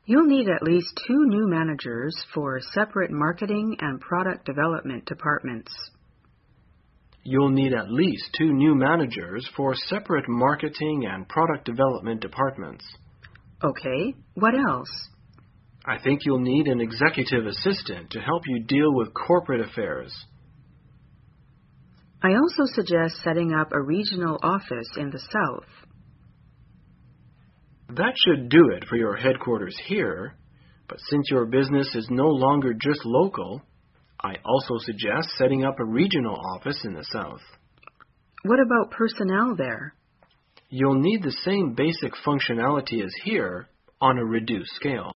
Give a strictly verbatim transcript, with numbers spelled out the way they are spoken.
You'll need at least two new managers for separate marketing and product development departments. You'll need at least two new managers for separate marketing and product development departments. Okay, what else? I think you'll need an executive assistant to help you deal with corporate affairs. I also suggest setting up a regional office in the South. That should do it for your headquarters here, but since your business is no longer just local, I also suggest setting up a regional office in the South. What about personnel there? You'll need the same basic functionality as here on a reduced scale.